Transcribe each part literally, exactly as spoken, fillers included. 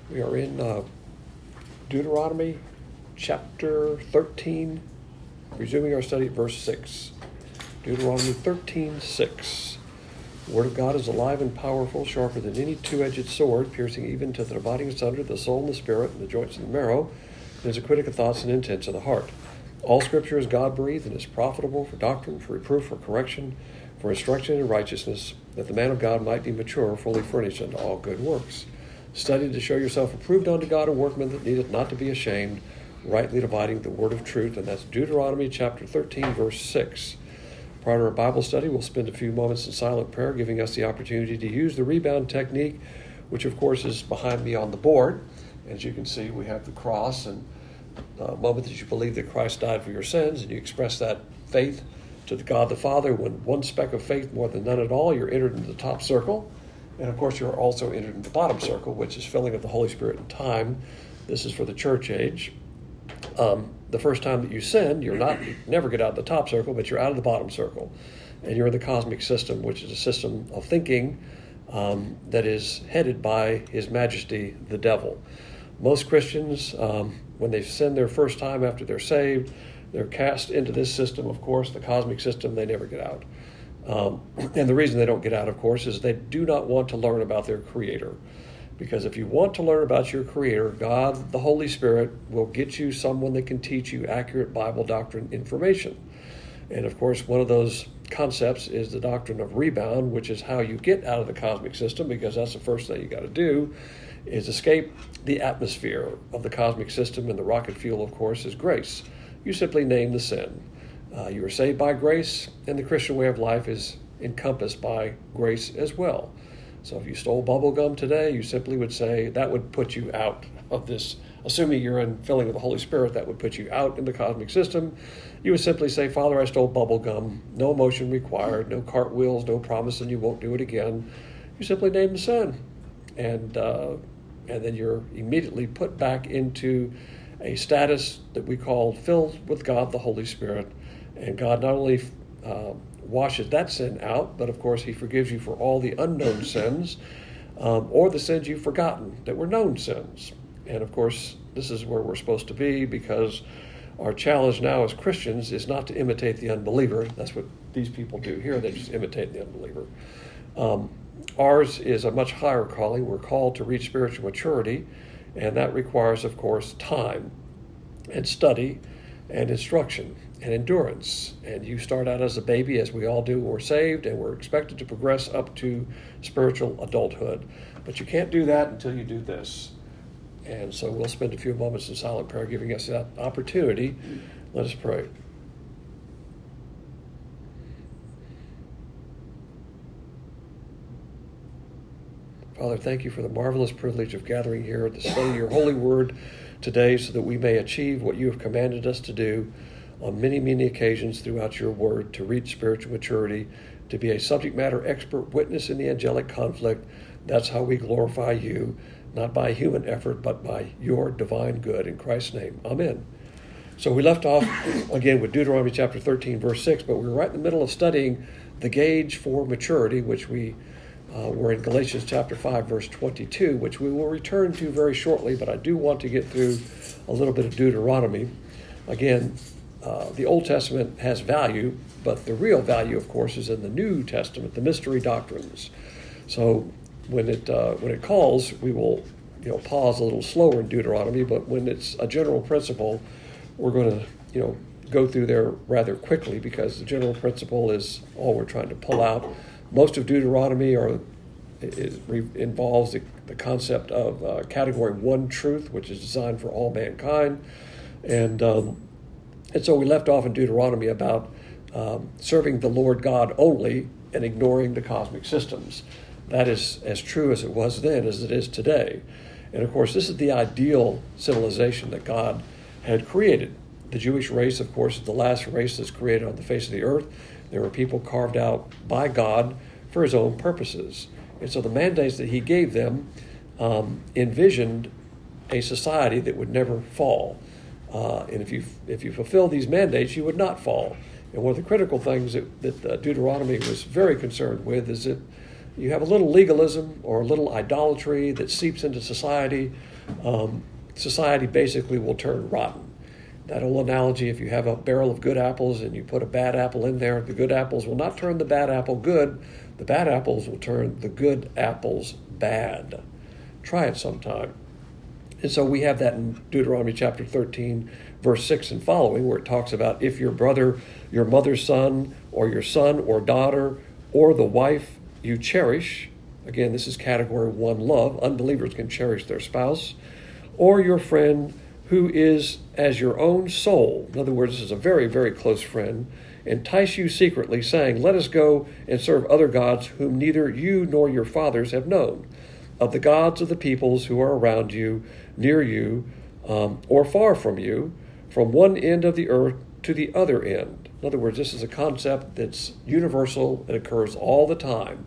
We are in uh, Deuteronomy chapter thirteen, resuming our study at verse six. Deuteronomy thirteen, six. The word of God is alive and powerful, sharper than any two-edged sword, piercing even to the dividing asunder the soul and the spirit, and the joints and the marrow, and is a critic of thoughts and intents of the heart. All Scripture is God-breathed and is profitable for doctrine, for reproof, for correction, for instruction in righteousness, that the man of God might be mature, fully furnished unto all good works. Study to show yourself approved unto God, a workman that needeth not to be ashamed, rightly dividing the word of truth. And that's Deuteronomy chapter thirteen, verse six. Prior to our Bible study, we'll spend a few moments in silent prayer, giving us the opportunity to use the rebound technique, which of course is behind me on the board. As you can see, we have the cross, and the moment that you believe that Christ died for your sins, and you express that faith to the God the Father, when one speck of faith more than none at all, you're entered into the top circle. And of course, you're also entered in the bottom circle, which is filling of the Holy Spirit in time. This is for the church age. Um, the first time that you sin, you're not, you never get out of the top circle, but you're out of the bottom circle. And you're in the cosmic system, which is a system of thinking um, that is headed by His Majesty, the devil. Most Christians, um, when they sin their first time after they're saved, they're cast into this system, of course, the cosmic system. They never get out. Um, and the reason they don't get out, of course, is they do not want to learn about their Creator. Because if you want to learn about your Creator, God, the Holy Spirit, will get you someone that can teach you accurate Bible doctrine information. And of course, one of those concepts is the doctrine of rebound, which is how you get out of the cosmic system, because that's the first thing you got to do, is escape the atmosphere of the cosmic system. And the rocket fuel, of course, is grace. You simply name the sin. Uh, you are saved by grace, and the Christian way of life is encompassed by grace as well. So if you stole bubble gum today, you simply would say that would put you out of this, assuming you're in filling with the Holy Spirit, that would put you out in the cosmic system. You would simply say, Father, I stole bubble gum, no emotion required, no cartwheels, no promising you won't do it again. You simply name the sin, and uh, and then you're immediately put back into a status that we call filled with God, the Holy Spirit. And God not only uh, washes that sin out, but of course He forgives you for all the unknown sins um, or the sins you've forgotten that were known sins. And of course, this is where we're supposed to be, because our challenge now as Christians is not to imitate the unbeliever. That's what these people do here. They just imitate the unbeliever. Um, ours is a much higher calling. We're called to reach spiritual maturity, and that requires, of course, time and study and instruction and endurance. And you start out as a baby, as we all do. We're saved, and we're expected to progress up to spiritual adulthood. But you can't do that until you do this. And so we'll spend a few moments in silent prayer giving us that opportunity. Let us pray. Father, thank you for the marvelous privilege of gathering here to study your holy word today, so that we may achieve what you have commanded us to do on many, many occasions throughout your word, to reach spiritual maturity, to be a subject matter expert witness in the angelic conflict. That's how we glorify you, not by human effort, but by your divine good. In Christ's name, amen. So we left off again with Deuteronomy chapter thirteen, verse six, but we were right in the middle of studying the gauge for maturity, which we uh, were in Galatians chapter five, verse twenty-two, which we will return to very shortly, but I do want to get through a little bit of Deuteronomy. Again, uh, the Old Testament has value, but the real value, of course, is in the New Testament, the mystery doctrines. So when it uh, when it calls, we will you know pause a little slower in Deuteronomy, but when it's a general principle, we're going to you know go through there rather quickly, because the general principle is all we're trying to pull out. Most of Deuteronomy are is, involves the, the concept of uh, category one truth, which is designed for all mankind, and um, and so we left off in Deuteronomy about um, serving the Lord God only and ignoring the cosmic systems. That is as true as it was then as it is today. And of course, this is the ideal civilization that God had created. The Jewish race, of course, is the last race that's created on the face of the earth. There were people carved out by God for his own purposes. And so the mandates that he gave them um, envisioned a society that would never fall. Uh, and if you if you fulfill these mandates, you would not fall. And one of the critical things that, that uh, Deuteronomy was very concerned with is that you have a little legalism or a little idolatry that seeps into society um, society basically will turn rotten. That old analogy, if you have a barrel of good apples and you put a bad apple in there, the good apples will not turn the bad apple good. The bad apples will turn the good apples bad. Try it sometime. And so we have that in Deuteronomy chapter thirteen, verse six and following, where it talks about if your brother, your mother's son, or your son or daughter, or the wife you cherish, again, this is category one love, unbelievers can cherish their spouse, or your friend who is as your own soul, in other words, this is a very, very close friend, entice you secretly, saying, let us go and serve other gods whom neither you nor your fathers have known, of the gods of the peoples who are around you, near you, um, or far from you, from one end of the earth to the other end. In other words, this is a concept that's universal. It occurs all the time.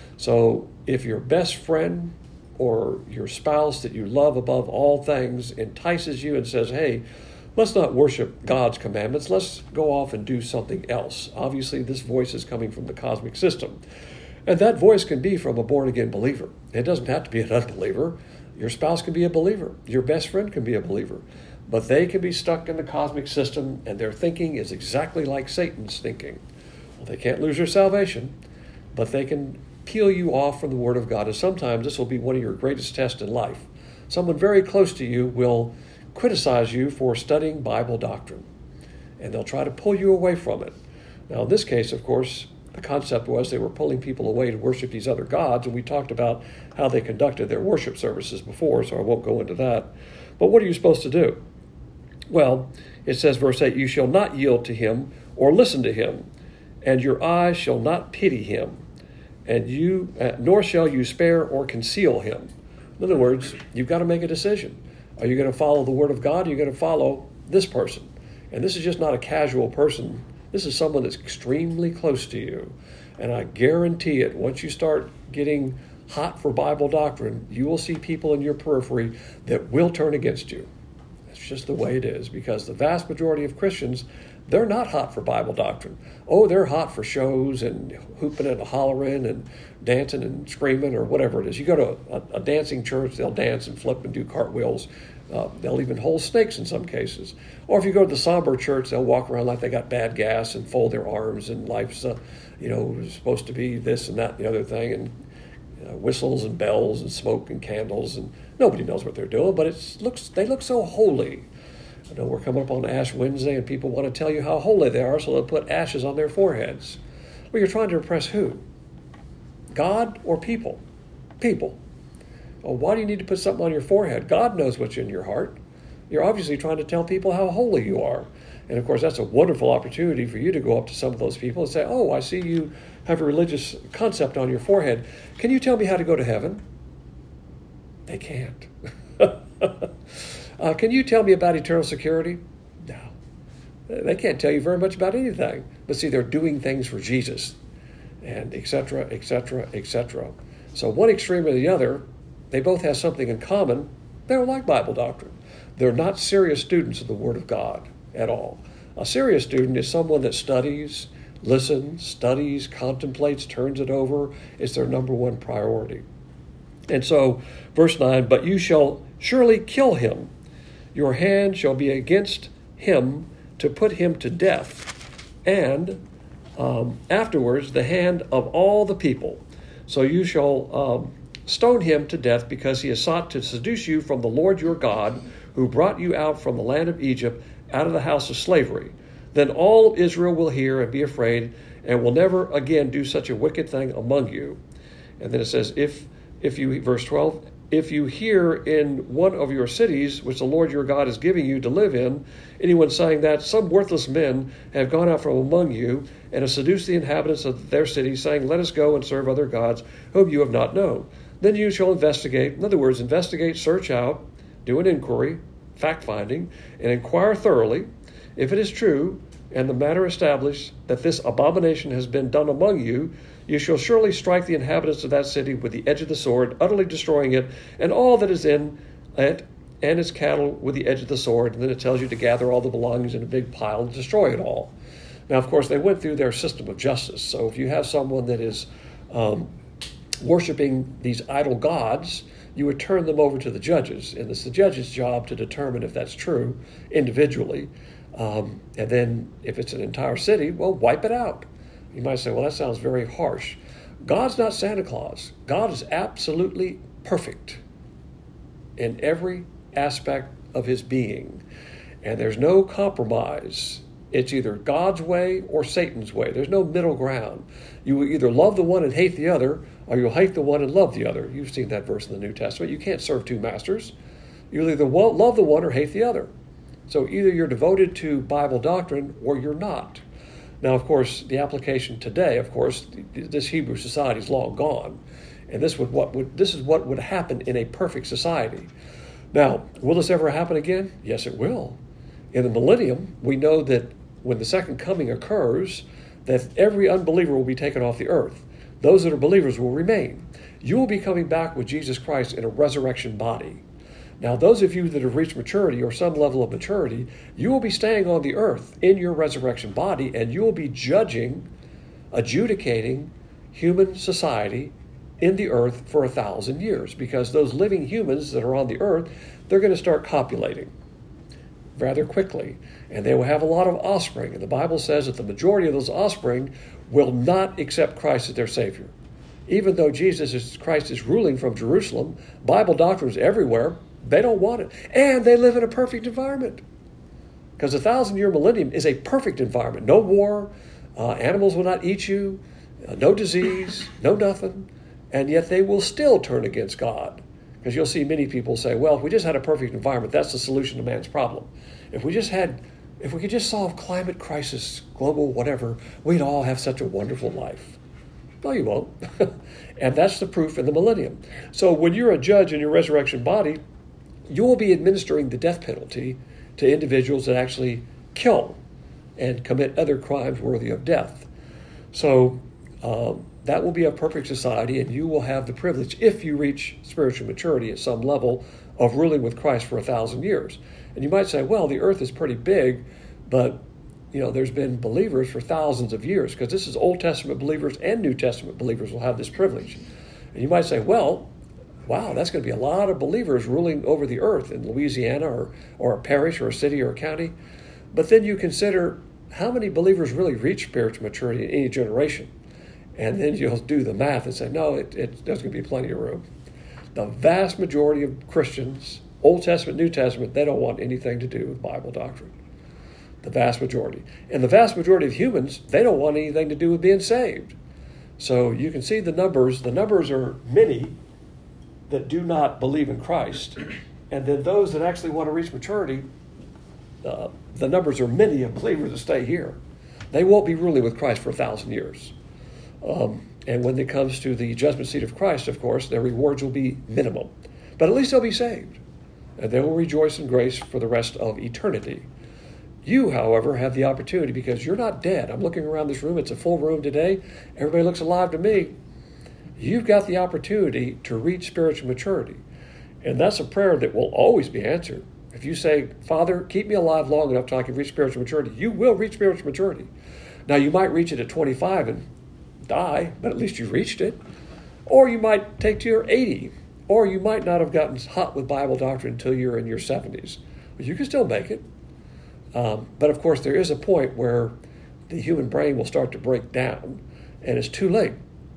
So if your best friend or your spouse that you love above all things entices you and says, hey, let's not worship God's commandments, let's go off and do something else. Obviously, this voice is coming from the cosmic system. And that voice can be from a born-again believer. It doesn't have to be an unbeliever. Your spouse can be a believer. Your best friend can be a believer. But they can be stuck in the cosmic system, and their thinking is exactly like Satan's thinking. Well, they can't lose their salvation, but they can peel you off from the Word of God. And sometimes this will be one of your greatest tests in life. Someone very close to you will criticize you for studying Bible doctrine, and they'll try to pull you away from it. Now, in this case, of course, the concept was they were pulling people away to worship these other gods, and we talked about how they conducted their worship services before, so I won't go into that. But what are you supposed to do? Well, it says, verse eight, you shall not yield to him or listen to him, and your eyes shall not pity him, and you uh, nor shall you spare or conceal him. In other words, you've got to make a decision. Are you going to follow the Word of God, or are you going to follow this person? And this is just not a casual person. This is someone that's extremely close to you. And I guarantee it, once you start getting hot for Bible doctrine, you will see people in your periphery that will turn against you. That's just the way it is, because the vast majority of Christians, they're not hot for Bible doctrine. Oh, they're hot for shows and hooping and hollering and dancing and screaming or whatever it is. You go to a, a dancing church, they'll dance and flip and do cartwheels. Uh, they'll even hold snakes in some cases. Or if you go to the somber church, they'll walk around like they got bad gas and fold their arms, and life's, uh, you know, supposed to be this and that and the other thing, and uh, whistles and bells and smoke and candles, and nobody knows what they're doing, but it looks they look so holy. I know we're coming up on Ash Wednesday, and people want to tell you how holy they are, so they'll put ashes on their foreheads. Well, you're trying to impress who? God or people? People. Oh, why do you need to put something on your forehead? God knows what's in your heart. You're obviously trying to tell people how holy you are. And of course, that's a wonderful opportunity for you to go up to some of those people and say, oh, I see you have a religious concept on your forehead. Can you tell me how to go to heaven? They can't. uh, can you tell me about eternal security? No. They can't tell you very much about anything. But see, they're doing things for Jesus, and et cetera, et cetera, et cetera. So one extreme or the other, they both have something in common. They don't like Bible doctrine. They're not serious students of the Word of God at all. A serious student is someone that studies, listens, studies, contemplates, turns it over. It's their number one priority. And so, verse nine, but you shall surely kill him. Your hand shall be against him to put him to death, and um, afterwards the hand of all the people. So you shall um, stone him to death, because he has sought to seduce you from the Lord your God, who brought you out from the land of Egypt, out of the house of slavery. Then all Israel will hear and be afraid, and will never again do such a wicked thing among you. And then it says, if if you, verse twelve, if you hear in one of your cities, which the Lord your God is giving you to live in, anyone saying that some worthless men have gone out from among you and have seduced the inhabitants of their cities, saying, let us go and serve other gods whom you have not known, then you shall investigate. In other words, investigate, search out, do an inquiry, fact-finding, and inquire thoroughly. If it is true, and the matter established that this abomination has been done among you, you shall surely strike the inhabitants of that city with the edge of the sword, utterly destroying it, and all that is in it, and its cattle with the edge of the sword. And then it tells you to gather all the belongings in a big pile and destroy it all. Now, of course, they went through their system of justice. So if you have someone that is um, worshiping these idol gods, you would turn them over to the judges. And it's the judge's job to determine if that's true individually. Um, and then if it's an entire city, well, wipe it out. You might say, well, that sounds very harsh. God's not Santa Claus. God is absolutely perfect in every aspect of his being. And there's no compromise. It's either God's way or Satan's way. There's no middle ground. You will either love the one and hate the other, or you'll hate the one and love the other. You've seen that verse in the New Testament. You can't serve two masters. You'll either love the one or hate the other. So either you're devoted to Bible doctrine or you're not. Now, of course, the application today, of course, this Hebrew society is long gone. And this would what would this is what would happen in a perfect society. Now, will this ever happen again? Yes, it will. In the millennium, we know that when the second coming occurs, that every unbeliever will be taken off the earth. Those that are believers will remain. You will be coming back with Jesus Christ in a resurrection body. Now, those of you that have reached maturity or some level of maturity, you will be staying on the earth in your resurrection body, and you will be judging, adjudicating human society in the earth for a thousand years, because those living humans that are on the earth, they're going to start copulating rather quickly, and they will have a lot of offspring. And the Bible says that the majority of those offspring will not accept Christ as their Savior. Even though Jesus is, Christ is ruling from Jerusalem, Bible doctrine is everywhere, they don't want it. And they live in a perfect environment. Because the thousand-year millennium is a perfect environment. No war, uh, animals will not eat you, uh, no disease, no nothing. And yet they will still turn against God. Because you'll see many people say, well, if we just had a perfect environment, that's the solution to man's problem. If we just had, if we could just solve climate crisis, global whatever, we'd all have such a wonderful life. No, you won't. And that's the proof in the millennium. So when you're a judge in your resurrection body, you will be administering the death penalty to individuals that actually kill and commit other crimes worthy of death. So um, that will be a perfect society, and you will have the privilege, if you reach spiritual maturity at some level, of ruling with Christ for a thousand years. And you might say, well, the earth is pretty big, but you know, there's been believers for thousands of years, because this is Old Testament believers and New Testament believers will have this privilege. And you might say, well, wow, that's going to be a lot of believers ruling over the earth in Louisiana or, or a parish or a city or a county. But then you consider how many believers really reach spiritual maturity in any generation. And then you'll do the math and say, no, it, it, there's going to be plenty of room. The vast majority of Christians, Old Testament, New Testament, they don't want anything to do with Bible doctrine. The vast majority. And the vast majority of humans, they don't want anything to do with being saved. So you can see the numbers. The numbers are many that do not believe in Christ. And then those that actually want to reach maturity, uh, the numbers are many of believers that stay here. They won't be ruling with Christ for a thousand years. Um, and when it comes to the judgment seat of Christ, of course, their rewards will be minimum. But at least they'll be saved. And they will rejoice in grace for the rest of eternity. You, however, have the opportunity, because you're not dead. I'm looking around this room. It's a full room today. Everybody looks alive to me. You've got the opportunity to reach spiritual maturity. And that's a prayer that will always be answered. If you say, Father, keep me alive long enough till I can reach spiritual maturity, you will reach spiritual maturity. Now, you might reach it at twenty-five and die, but at least you reached it. Or you might take to your eighty. Or you might not have gotten hot with Bible doctrine until you're in your seventies. But you can still make it. Um, but, of course, there is a point where the human brain will start to break down, and it's too late.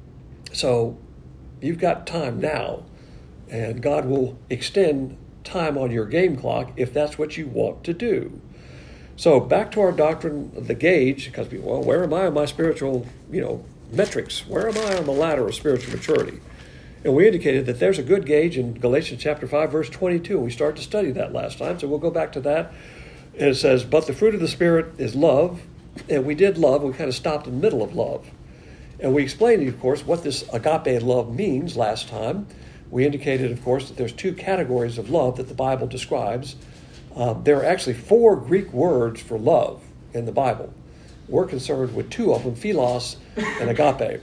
So you've got time now, and God will extend time on your game clock if that's what you want to do. So back to our doctrine of the gauge, because people, well, where am I on my spiritual, you know, metrics? Where am I on the ladder of spiritual maturity? And we indicated that there's a good gauge in Galatians chapter five, verse twenty-two. We started to study that last time, so we'll go back to that. And it says, but the fruit of the Spirit is love. And we did love. We kind of stopped in the middle of love. And we explained, of course, what this agape love means last time. We indicated, of course, that there's two categories of love that the Bible describes. Uh, there are actually four Greek words for love in the Bible. We're concerned with two of them, philos and agape.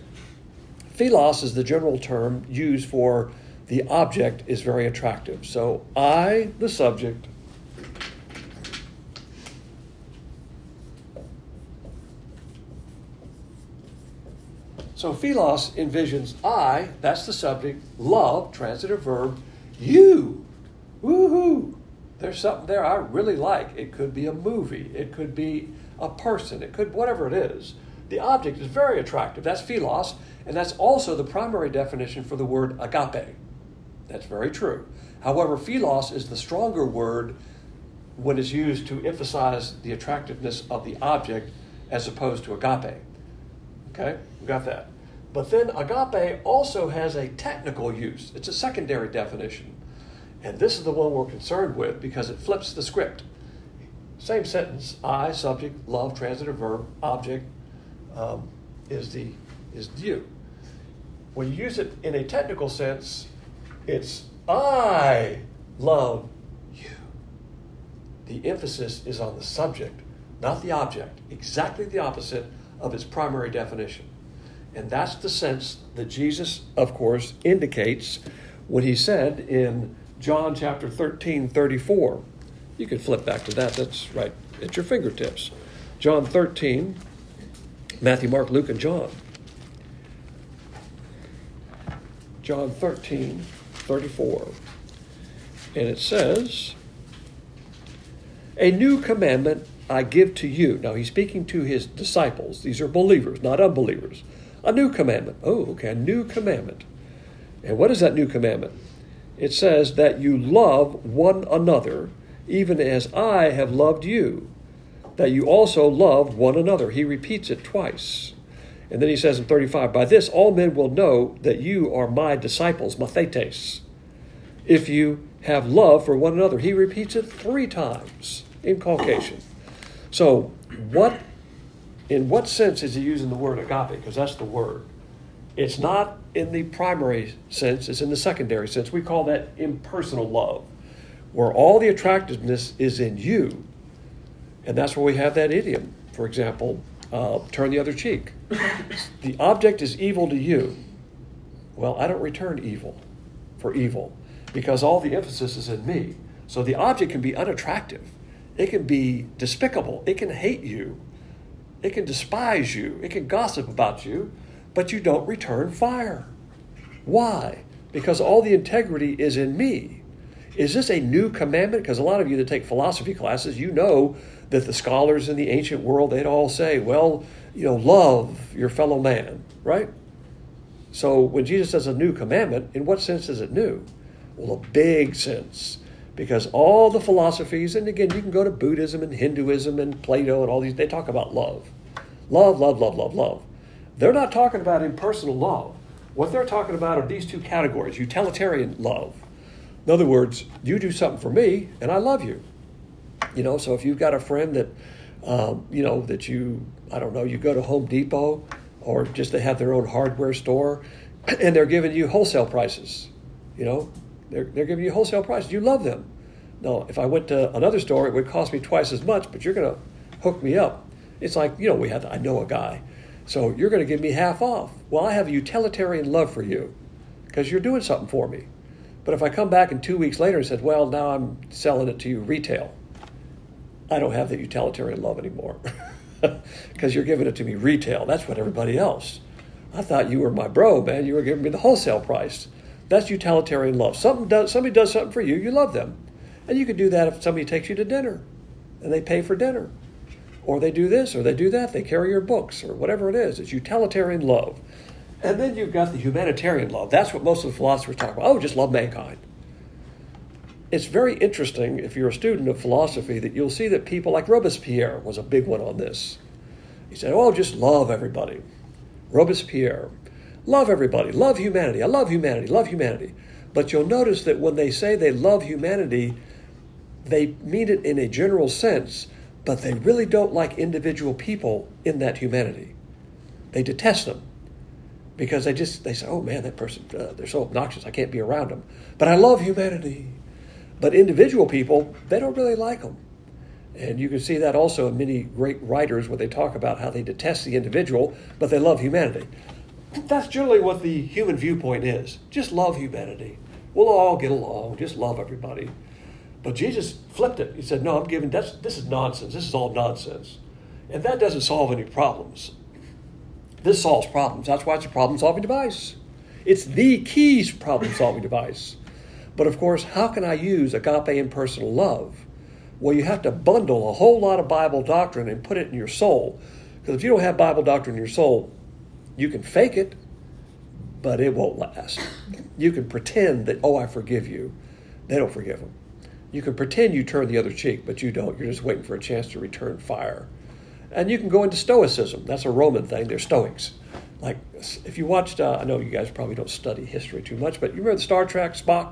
Philos is the general term used for the object is very attractive. So I, the subject, So philos envisions I, that's the subject, love, transitive verb, you. Woohoo. There's something there I really like. It could be a movie. It could be a person. It could, whatever it is. The object is very attractive. That's philos, and that's also the primary definition for the word agape. That's very true. However, philos is the stronger word when it's used to emphasize the attractiveness of the object as opposed to agape. Okay, we got that. But then agape also has a technical use. It's a secondary definition. And this is the one we're concerned with because it flips the script. Same sentence, I, subject, love, transitive verb, object, um, is the is you. When you use it in a technical sense, it's I love you. The emphasis is on the subject, not the object. Exactly the opposite of its primary definition. And that's the sense that Jesus, of course, indicates when he said in John chapter thirteen, thirty-four. You can flip back to that. That's right at your fingertips. John thirteen, Matthew, Mark, Luke, and John. John thirteen, thirty-four. And it says, a new commandment I give to you. Now he's speaking to his disciples. These are believers, not unbelievers. A new commandment. Oh, okay, a new commandment. And what is that new commandment? It says that you love one another, even as I have loved you, that you also love one another. He repeats it twice. And then he says in thirty-five, by this all men will know that you are my disciples, mathetes, if you have love for one another. He repeats it three times in Caucasian. So what, in what sense is he using the word agape? Because that's the word. It's not in the primary sense, it's in the secondary sense. We call that impersonal love, where all the attractiveness is in you. And that's where we have that idiom. For example, uh, turn the other cheek. The object is evil to you. Well, I don't return evil for evil because all the emphasis is in me. So the object can be unattractive. It can be despicable. It can hate you. It can despise you. It can gossip about you. But you don't return fire. Why? Because all the integrity is in me. Is this a new commandment? Because a lot of you that take philosophy classes, you know that the scholars in the ancient world, they'd all say, well, you know, love your fellow man, right? So when Jesus says a new commandment, in what sense is it new? Well, a big sense. Because all the philosophies, and again, you can go to Buddhism and Hinduism and Plato and all these, they talk about love. Love, love, love, love, love. They're not talking about impersonal love. What they're talking about are these two categories, utilitarian love. In other words, you do something for me, and I love you. You know, so if you've got a friend that, um, you know, that you, I don't know, you go to Home Depot, or just they have their own hardware store, and they're giving you wholesale prices. You know, they're, they're giving you wholesale prices. You love them. Now, if I went to another store, it would cost me twice as much, but you're going to hook me up. It's like, you know, we have, I know a guy. So you're going to give me half off. Well, I have a utilitarian love for you because you're doing something for me. But if I come back in two weeks later and said, well, now I'm selling it to you retail, I don't have that utilitarian love anymore because you're giving it to me retail. That's what everybody else. I thought you were my bro, man. You were giving me the wholesale price. That's utilitarian love. Something does, somebody does something for you, you love them. And you could do that if somebody takes you to dinner and they pay for dinner. Or they do this, or they do that. They carry your books, or whatever it is. It's utilitarian love. And then you've got the humanitarian love. That's what most of the philosophers talk about. Oh, just love mankind. It's very interesting, if you're a student of philosophy, that you'll see that people like Robespierre was a big one on this. He said, oh, just love everybody. Robespierre. Love everybody. Love humanity. I love humanity. Love humanity. But you'll notice that when they say they love humanity, they mean it in a general sense, but they really don't like individual people in that humanity. They detest them because they just, they say, oh man, that person, uh, they're so obnoxious, I can't be around them. But I love humanity. But individual people, they don't really like them. And you can see that also in many great writers where they talk about how they detest the individual, but they love humanity. That's generally what the human viewpoint is. Just love humanity. We'll all get along. Just love everybody. But Jesus flipped it. He said, no, I'm giving, that's, this is nonsense. This is all nonsense. And that doesn't solve any problems. This solves problems. That's why it's a problem-solving device. It's the key problem-solving device. But of course, how can I use agape impersonal love? Well, you have to bundle a whole lot of Bible doctrine and put it in your soul. Because if you don't have Bible doctrine in your soul, you can fake it, but it won't last. You can pretend that, oh, I forgive you. They don't forgive them. You can pretend you turn the other cheek, but you don't. You're just waiting for a chance to return fire. And you can go into Stoicism. That's a Roman thing. They're Stoics. Like, if you watched, uh, I know you guys probably don't study history too much, but you remember the Star Trek, Spock?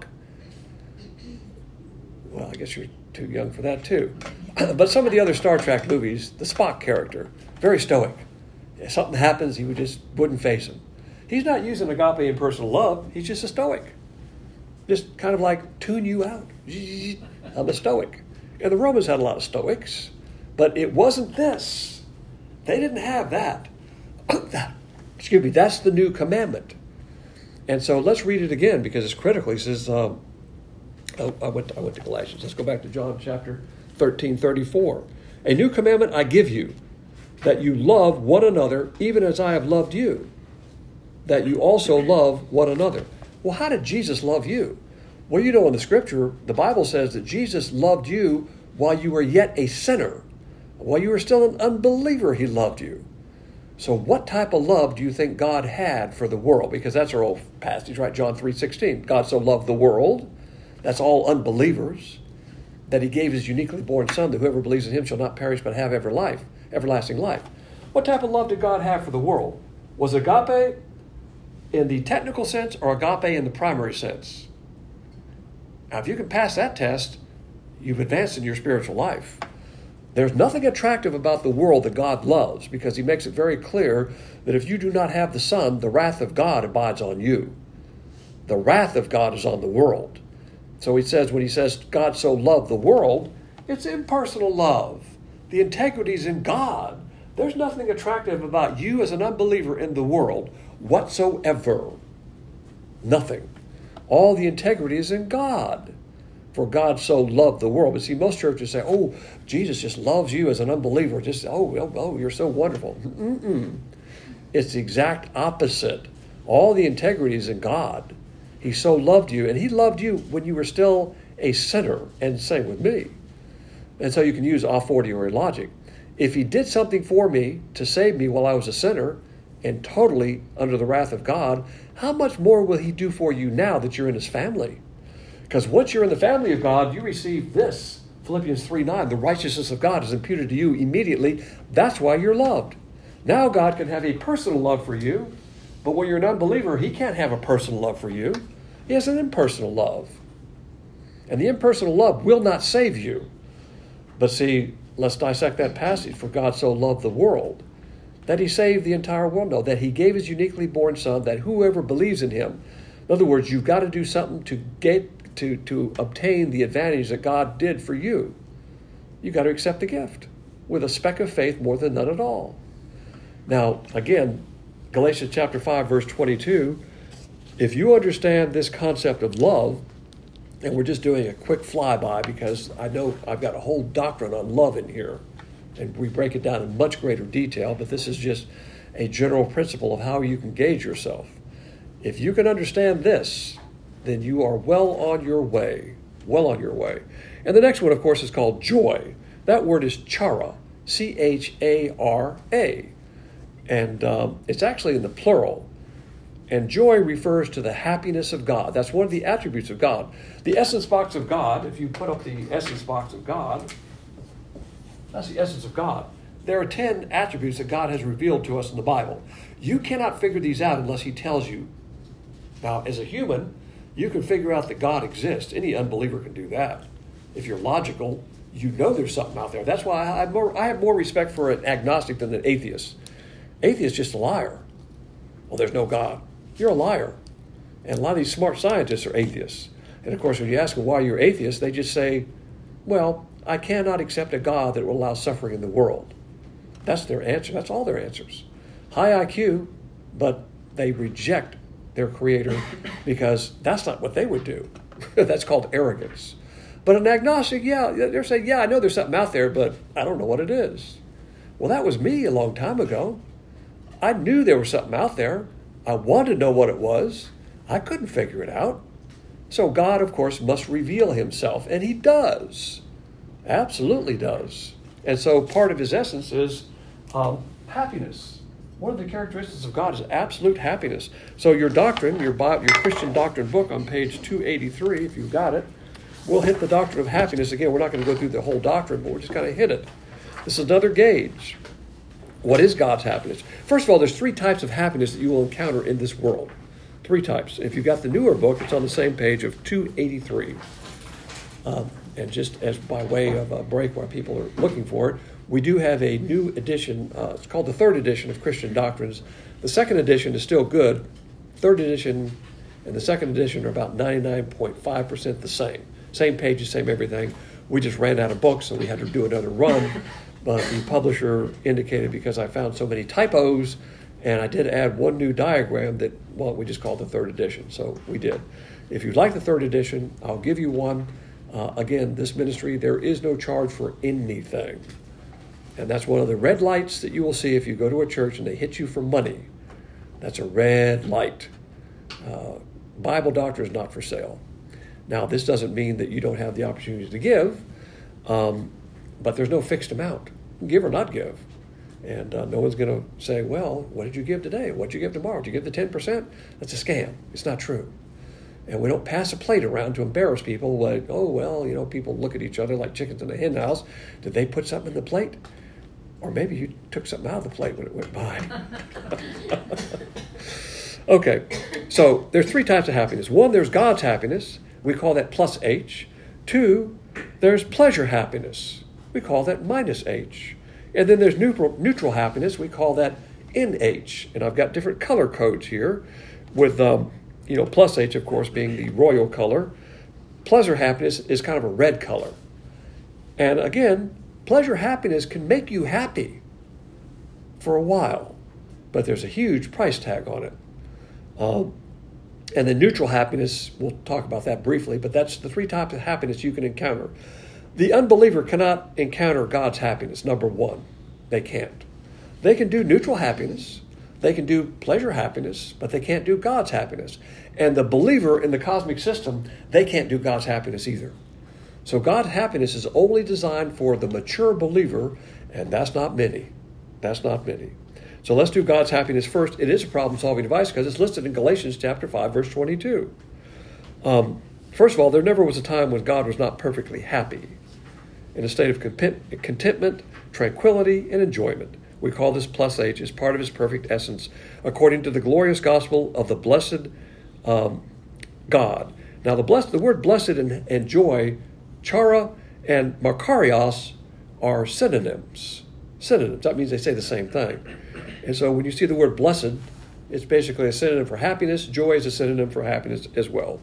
Well, I guess you're too young for that too. But some of the other Star Trek movies, the Spock character, very stoic. If something happens, he would just wouldn't face him. He's not using agape impersonal love. He's just a stoic. Just kind of like tune you out. I'm a stoic. And the Romans had a lot of stoics, but it wasn't this. They didn't have that. Excuse me, that's the new commandment. And so let's read it again because it's critical. He says, um, oh, I, went to, I went to Galatians. Let's go back to John chapter thirteen, thirty-four. A new commandment I give you, that you love one another even as I have loved you, that you also love one another. Well, how did Jesus love you? Well, you know in the scripture, the Bible says that Jesus loved you while you were yet a sinner. While you were still an unbeliever, he loved you. So what type of love do you think God had for the world? Because that's our old passage, right? John three sixteen. God so loved the world, that's all unbelievers, that he gave his uniquely born son, that whoever believes in him shall not perish but have ever life, everlasting life. What type of love did God have for the world? Was agape in the technical sense or agape in the primary sense? Now, if you can pass that test, you've advanced in your spiritual life. There's nothing attractive about the world that God loves, because he makes it very clear that if you do not have the Son, the wrath of God abides on you. The wrath of God is on the world. So he says, when he says God so loved the world, it's impersonal love. The integrity is in God. There's nothing attractive about you as an unbeliever in the world whatsoever. Nothing. All the integrity is in God. For God so loved the world. But see, most churches say, oh, Jesus just loves you as an unbeliever. Just, oh, oh, oh you're so wonderful. Mm-mm. It's the exact opposite. All the integrity is in God. He so loved you, and he loved you when you were still a sinner, and same with me. And so you can use a fortiori logic. If he did something for me to save me while I was a sinner and totally under the wrath of God, how much more will he do for you now that you're in his family? Because once you're in the family of God, you receive this. Philippians three nine, the righteousness of God is imputed to you immediately. That's why you're loved. Now God can have a personal love for you, but when you're an unbeliever, he can't have a personal love for you. He has an impersonal love. And the impersonal love will not save you. But see, let's dissect that passage. For God so loved the world, that he saved the entire world. No, that he gave his uniquely born son, that whoever believes in him. In other words, you've got to do something to get to, to obtain the advantage that God did for you. You've got to accept the gift with a speck of faith more than none at all. Now, again, Galatians chapter five, verse twenty-two, if you understand this concept of love, and we're just doing a quick flyby because I know I've got a whole doctrine on love in here, and we break it down in much greater detail, but this is just a general principle of how you can gauge yourself. If you can understand this, then you are well on your way, well on your way. And the next one, of course, is called joy. That word is chara, C H A R A. And um, it's actually in the plural. And joy refers to the happiness of God. That's one of the attributes of God. The essence box of God, if you put up the essence box of God, that's the essence of God. There are ten attributes that God has revealed to us in the Bible. You cannot figure these out unless he tells you. Now, as a human, you can figure out that God exists. Any unbeliever can do that. If you're logical, you know there's something out there. That's why I have more, I have more respect for an agnostic than an atheist. Atheist is just a liar. Well, there's no God. You're a liar. And a lot of these smart scientists are atheists. And of course, when you ask them why you're atheist, they just say, well, I cannot accept a God that will allow suffering in the world. That's their answer. That's all their answers. High I Q, but they reject their creator because that's not what they would do. That's called arrogance. But an agnostic, yeah, they're saying, yeah, I know there's something out there, but I don't know what it is. Well, that was me a long time ago. I knew there was something out there. I wanted to know what it was. I couldn't figure it out. So God, of course, must reveal himself, and he does. Absolutely does. And so part of his essence is um, happiness. One of the characteristics of God is absolute happiness. So your doctrine, your, your Christian doctrine book on page two eighty-three, if you've got it, we'll hit the doctrine of happiness. Again, we're not going to go through the whole doctrine, but we're just going to hit it. This is another gauge. What is God's happiness? First of all, there's three types of happiness that you will encounter in this world. Three types. If you've got the newer book, it's on the same page of two eighty-three. Um, and just as by way of a break while people are looking for it, we do have a new edition. Uh, it's called the third edition of Christian Doctrines. The second edition is still good. Third edition and the second edition are about ninety-nine point five percent the same. Same pages, same everything. We just ran out of books, so we had to do another run. But the publisher indicated, because I found so many typos, and I did add one new diagram that, well, we just called the third edition. So we did. If you'd like the third edition, I'll give you one. Uh, again, this ministry, there is no charge for anything. And that's one of the red lights that you will see if you go to a church and they hit you for money. That's a red light. Uh, Bible doctrine is not for sale. Now, this doesn't mean that you don't have the opportunity to give, um, but there's no fixed amount. Give or not give. And uh, no one's going to say, well, what did you give today? What did you give tomorrow? Did you give the ten percent? That's a scam. It's not true. And we don't pass a plate around to embarrass people like, oh, well, you know, people look at each other like chickens in a hen house. Did they put something in the plate? Or maybe you took something out of the plate when it went by. Okay, so there's three types of happiness. One, there's God's happiness. We call that plus H. Two, there's pleasure happiness. We call that minus H. And then there's neutral, neutral happiness. We call that N H. And I've got different color codes here with, um, you know, plus H, of course, being the royal color. Pleasure happiness is kind of a red color. And again, pleasure happiness can make you happy for a while, but there's a huge price tag on it. Um, and then neutral happiness, we'll talk about that briefly, but that's the three types of happiness you can encounter. The unbeliever cannot encounter God's happiness, number one. They can't. They can do neutral happiness. They can do pleasure happiness, but they can't do God's happiness. And the believer in the cosmic system, they can't do God's happiness either. So God's happiness is only designed for the mature believer, and that's not many. That's not many. So let's do God's happiness first. It is a problem-solving device because it's listed in Galatians chapter five, verse twenty-two. Um, first of all, there never was a time when God was not perfectly happy, in a state of contentment, tranquility, and enjoyment. We call this plus H as part of his perfect essence, according to the glorious gospel of the blessed um, God. Now, the blessed, the word blessed and, and joy, chara and makarios, are synonyms. Synonyms. That means they say the same thing. And so when you see the word blessed, it's basically a synonym for happiness. Joy is a synonym for happiness as well.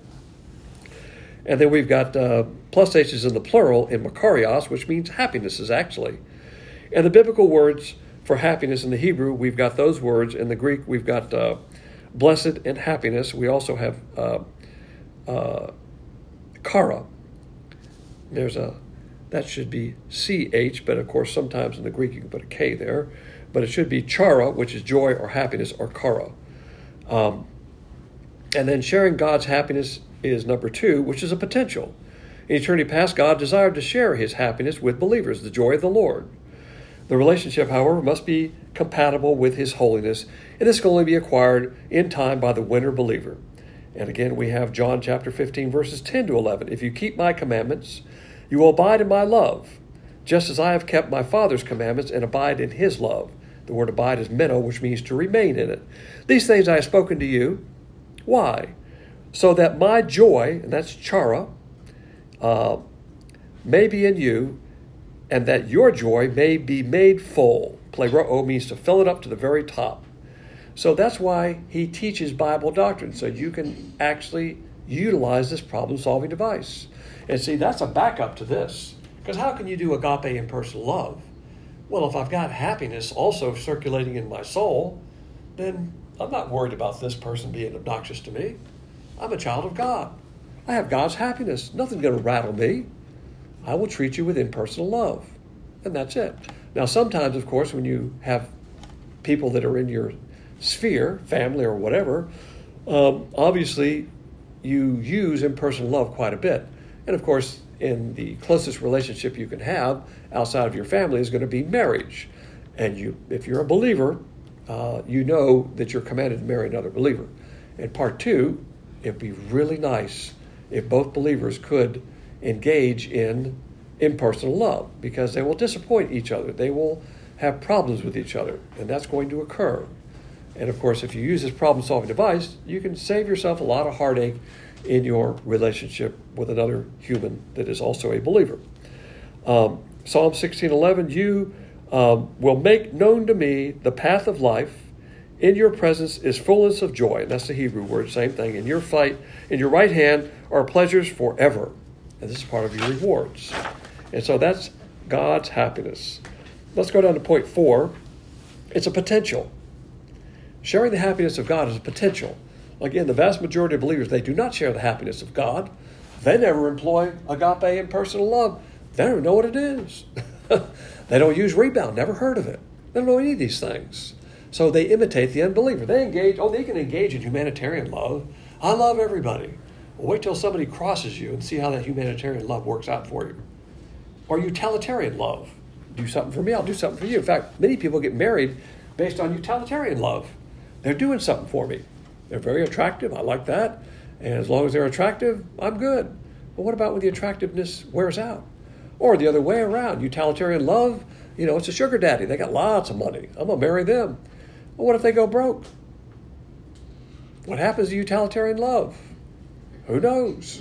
And then we've got uh, plus H's in the plural in makarios, which means happinesses, actually. And the biblical words for happiness in the Hebrew, we've got those words. In the Greek, we've got uh, blessed and happiness. We also have uh, uh, chara. There's a, that should be C H, but of course sometimes in the Greek you can put a K there. But it should be chara, which is joy or happiness, or chara. Um, and then sharing God's happiness is number two, which is a potential. In eternity past, God desired to share his happiness with believers, the joy of the Lord. The relationship, however, must be compatible with his holiness, and this can only be acquired in time by the winner believer. And again, we have John chapter fifteen, verses ten to eleven. If you keep my commandments, you will abide in my love, just as I have kept my Father's commandments and abide in his love. The word abide is meno, which means to remain in it. These things I have spoken to you. Why? So that my joy, and that's chara, uh, may be in you, and that your joy may be made full. Pleroo means to fill it up to the very top. So that's why he teaches Bible doctrine, so you can actually utilize this problem-solving device. And see, that's a backup to this. Because how can you do agape and personal love? Well, if I've got happiness also circulating in my soul, then I'm not worried about this person being obnoxious to me. I'm a child of God. I have God's happiness. Nothing's going to rattle me. I will treat you with impersonal love. And that's it. Now, sometimes, of course, when you have people that are in your sphere, family or whatever, um, obviously you use impersonal love quite a bit. And of course, in the closest relationship you can have outside of your family is going to be marriage. And you, if you're a believer, uh, you know that you're commanded to marry another believer. And part two, it'd be really nice if both believers could engage in impersonal love, because they will disappoint each other. They will have problems with each other, and that's going to occur. And of course, if you use this problem-solving device, you can save yourself a lot of heartache in your relationship with another human that is also a believer. Um, Psalm sixteen eleven, you um, will make known to me the path of life. In your presence is fullness of joy. And that's the Hebrew word, same thing. In your fight, in your right hand are pleasures forever. And this is part of your rewards. And so that's God's happiness. Let's go down to point four. It's a potential. Sharing the happiness of God is a potential. Again, the vast majority of believers, they do not share the happiness of God. They never employ agape and personal love. They don't know what it is. They don't use rebound, never heard of it. They don't know any of these things. So they imitate the unbeliever. They engage, oh, they can engage in humanitarian love. I love everybody. Well, wait till somebody crosses you and see how that humanitarian love works out for you. Or utilitarian love. Do something for me, I'll do something for you. In fact, many people get married based on utilitarian love. They're doing something for me. They're very attractive. I like that. And as long as they're attractive, I'm good. But what about when the attractiveness wears out? Or the other way around. Utilitarian love, you know, it's a sugar daddy. They got lots of money. I'm going to marry them. Well, what if they go broke? What happens to utilitarian love? Who knows?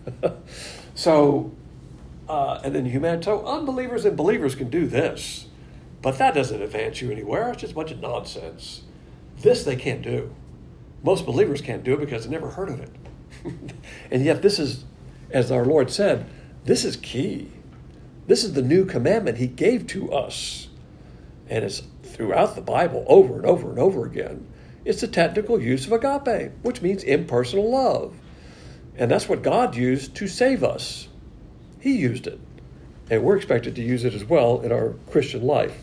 so, uh, and then humanity. So unbelievers and believers can do this. But that doesn't advance you anywhere. It's just a bunch of nonsense. This they can't do. Most believers can't do it because they've never heard of it. And yet this is, as our Lord said, this is key. This is the new commandment he gave to us. And it's throughout the Bible over and over and over again. It's the technical use of agape, which means impersonal love. And that's what God used to save us. He used it. And we're expected to use it as well in our Christian life.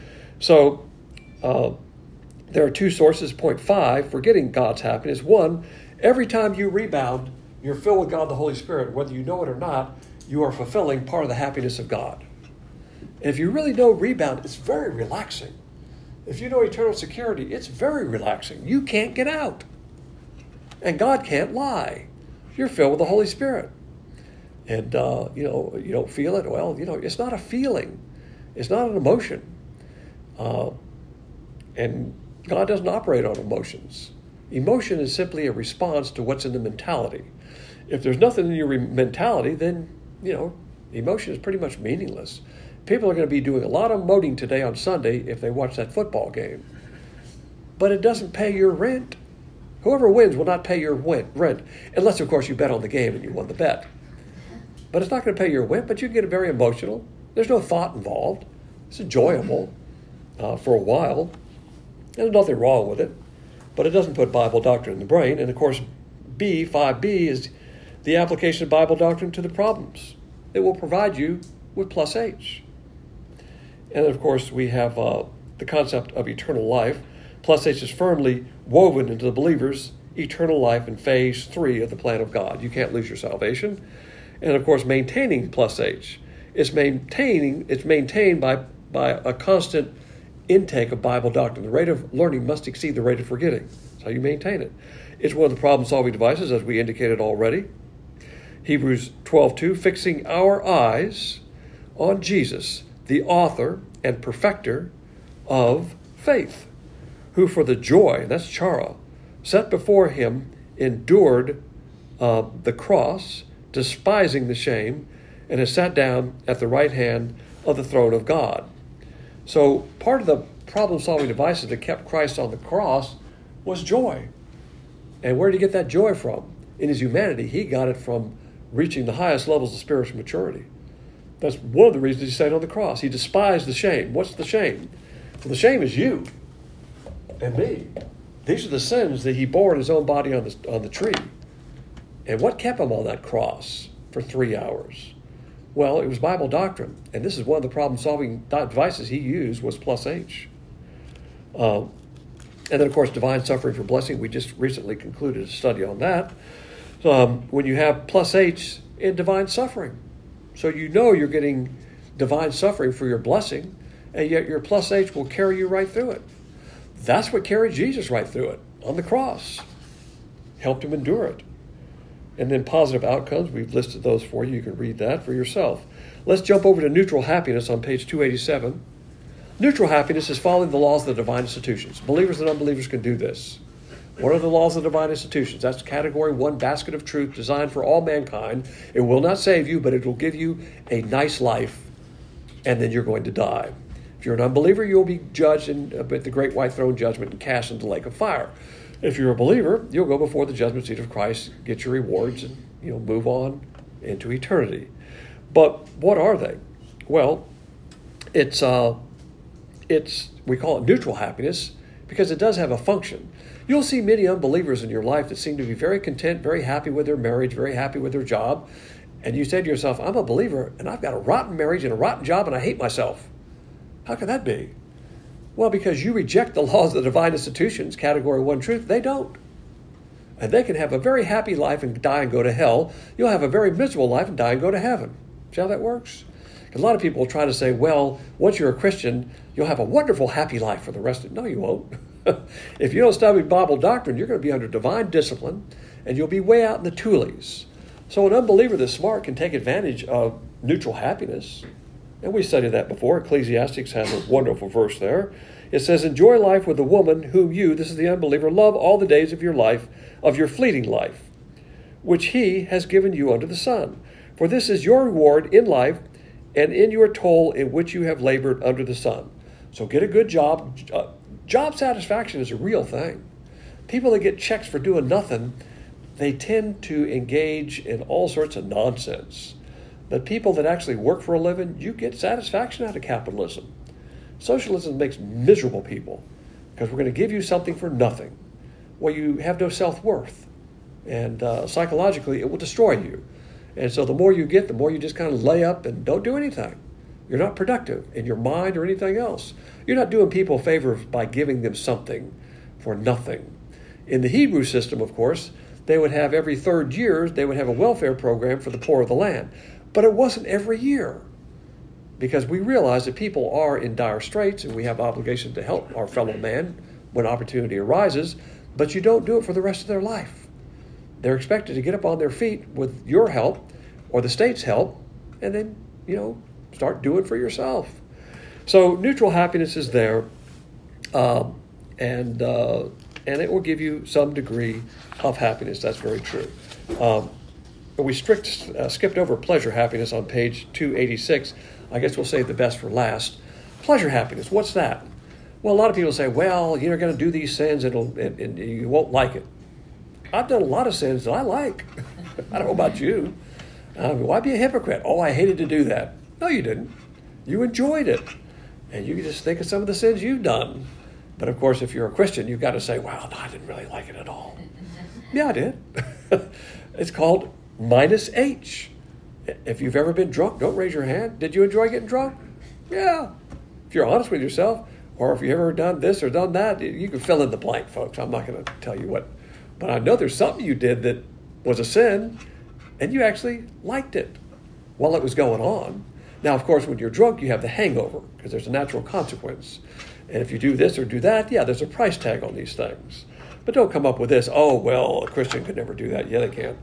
So, uh, there are two sources, point five, for getting God's happiness. One, every time you rebound, you're filled with God the Holy Spirit. Whether you know it or not, you are fulfilling part of the happiness of God. And if you really know rebound, it's very relaxing. If you know eternal security, it's very relaxing. You can't get out. And God can't lie. You're filled with the Holy Spirit. And, uh, you know, you don't feel it. Well, you know, it's not a feeling. It's not an emotion. Uh, and God doesn't operate on emotions. Emotion is simply a response to what's in the mentality. If there's nothing in your re- mentality, then, you know, emotion is pretty much meaningless. People are going to be doing a lot of emoting today on Sunday if they watch that football game. But it doesn't pay your rent. Whoever wins will not pay your rent, unless, of course, you bet on the game and you won the bet. But it's not going to pay your rent, but you get very emotional. There's no thought involved. It's enjoyable uh, for a while. There's nothing wrong with it, but it doesn't put Bible doctrine in the brain. And, of course, B, five B, is the application of Bible doctrine to the problems. It will provide you with plus H. And, of course, we have uh, the concept of eternal life. Plus H is firmly woven into the believer's eternal life in phase three of the plan of God. You can't lose your salvation. And, of course, maintaining plus H. It's maintaining. It's maintained by, by a constant intake of Bible doctrine. The rate of learning must exceed the rate of forgetting. That's how you maintain it. It's one of the problem-solving devices, as we indicated already. Hebrews twelve two, fixing our eyes on Jesus, the author and perfecter of faith, who for the joy, that's chara, set before him, endured uh, the cross, despising the shame, and has sat down at the right hand of the throne of God. So part of the problem-solving devices that kept Christ on the cross was joy. And where did he get that joy from? In his humanity, he got it from reaching the highest levels of spiritual maturity. That's one of the reasons he stayed on the cross. He despised the shame. What's the shame? Well, the shame is you and me. These are the sins that he bore in his own body on the, on the tree. And what kept him on that cross for three hours? Well, it was Bible doctrine. And this is one of the problem-solving devices he used was plus H. Um, and then, of course, divine suffering for blessing. We just recently concluded a study on that. um, when you have plus H in divine suffering. So you know you're getting divine suffering for your blessing, and yet your plus H will carry you right through it. That's what carried Jesus right through it on the cross. Helped him endure it. And then positive outcomes, we've listed those for you. You can read that for yourself. Let's jump over to neutral happiness on page two eighty-seven. Neutral happiness is following the laws of the divine institutions. Believers and unbelievers can do this. What are the laws of the divine institutions? That's category one, basket of truth designed for all mankind. It will not save you, but it will give you a nice life, and then you're going to die. If you're an unbeliever, you'll be judged in, uh, at the great white throne judgment and cast into the lake of fire. If you're a believer, you'll go before the judgment seat of Christ, get your rewards, and you'll move on into eternity. But what are they? Well, it's uh, it's we call it neutral happiness because it does have a function. You'll see many unbelievers in your life that seem to be very content, very happy with their marriage, very happy with their job. And you say to yourself, I'm a believer and I've got a rotten marriage and a rotten job and I hate myself. How can that be? Well, because you reject the laws of the divine institutions, category one truth, they don't. And they can have a very happy life and die and go to hell. You'll have a very miserable life and die and go to heaven. See how that works? Because a lot of people will try to say, well, once you're a Christian, you'll have a wonderful, happy life for the rest of it. No, you won't. If you don't study Bible doctrine, you're going to be under divine discipline, and you'll be way out in the toolies. So an unbeliever that's smart can take advantage of neutral happiness. And we studied that before. Ecclesiastes has a wonderful verse there. It says, enjoy life with a woman whom you, this is the unbeliever, love all the days of your life, of your fleeting life, which he has given you under the sun. For this is your reward in life and in your toil in which you have labored under the sun. So get a good job. Uh, job satisfaction is a real thing. People that get checks for doing nothing, they tend to engage in all sorts of nonsense. But people that actually work for a living, you get satisfaction out of capitalism. Socialism makes miserable people because we're going to give you something for nothing. Well, you have no self-worth. And uh, psychologically, it will destroy you. And so the more you get, the more you just kind of lay up and don't do anything. You're not productive in your mind or anything else. You're not doing people a favor by giving them something for nothing. In the Hebrew system, of course, they would have every third year, they would have a welfare program for the poor of the land. But it wasn't every year because we realize that people are in dire straits and we have obligation to help our fellow man when opportunity arises, but you don't do it for the rest of their life. They're expected to get up on their feet with your help or the state's help and then, you know, start doing for yourself. So neutral happiness is there, um, and uh, and it will give you some degree of happiness. That's very true. Um, we strict, uh, skipped over pleasure happiness on page two eighty-six. I guess we'll save the best for last. Pleasure happiness, what's that? Well, a lot of people say, well, you're going to do these sins and, it'll, and, and you won't like it. I've done a lot of sins that I like. I don't know about you. Uh, why be a hypocrite? Oh, I hated to do that. No, you didn't. You enjoyed it. And you can just think of some of the sins you've done. But of course, if you're a Christian, you've got to say, wow, no, I didn't really like it at all. Yeah, I did. It's called minus H. If you've ever been drunk, don't raise your hand. Did you enjoy getting drunk? Yeah. If you're honest with yourself, or if you've ever done this or done that, you can fill in the blank, folks. I'm not going to tell you what. But I know there's something you did that was a sin, and you actually liked it while it was going on. Now, of course, when you're drunk, you have the hangover because there's a natural consequence. And if you do this or do that, yeah, there's a price tag on these things. But don't come up with this, oh, well, a Christian could never do that. Yeah, they can.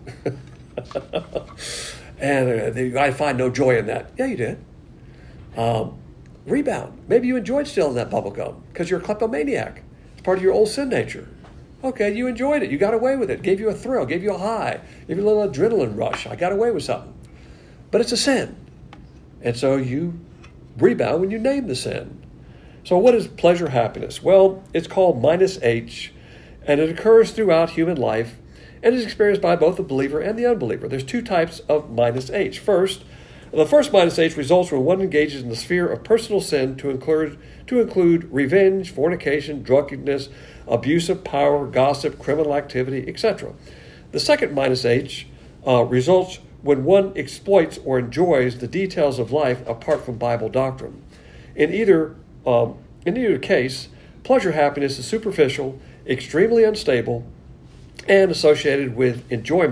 and uh, they, I find no joy in that. Yeah, you did. Um, rebound. Maybe you enjoyed stealing that bubble gum because you're a kleptomaniac. It's part of your old sin nature. Okay, you enjoyed it. You got away with it. Gave you a thrill. Gave you a high. Gave you a little adrenaline rush. I got away with something. But it's a sin. And so you rebound when you name the sin. So what is pleasure happiness? Well, it's called minus H, and it occurs throughout human life and is experienced by both the believer and the unbeliever. There's two types of minus H. First, the first minus H results when one engages in the sphere of personal sin to include, to include revenge, fornication, drunkenness, abuse of power, gossip, criminal activity, et cetera. The second minus H uh, results when one exploits or enjoys the details of life apart from Bible doctrine. In either um, in either case, pleasure happiness is superficial, extremely unstable, and associated with enjoyment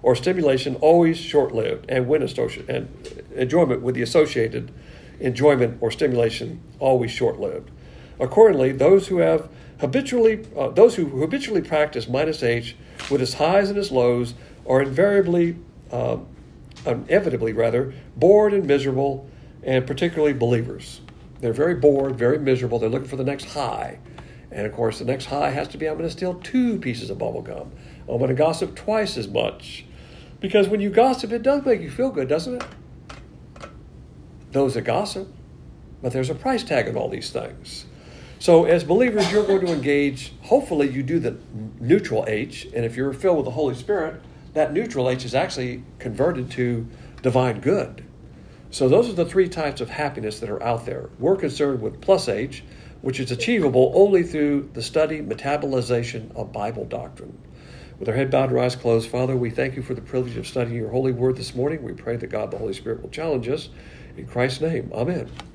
or stimulation always short-lived, and when associated, and enjoyment with the associated enjoyment or stimulation always short-lived. Accordingly, those who have habitually, uh, those who habitually practice minus H with its highs and its lows are invariably, uh, inevitably rather, bored and miserable, and particularly believers. They're very bored, very miserable. They're looking for the next high. And, of course, the next high has to be, I'm going to steal two pieces of bubble gum. I'm going to gossip twice as much. Because when you gossip, it does make you feel good, doesn't it? Those that gossip. But there's a price tag on all these things. So as believers, you're going to engage, hopefully you do the neutral H. And if you're filled with the Holy Spirit, that neutral H is actually converted to divine good. So those are the three types of happiness that are out there. We're concerned with plus H, which is achievable only through the study, metabolization of Bible doctrine. With our head bowed and our eyes closed, Father, we thank you for the privilege of studying your holy word this morning. We pray that God, the Holy Spirit, will challenge us. In Christ's name, amen.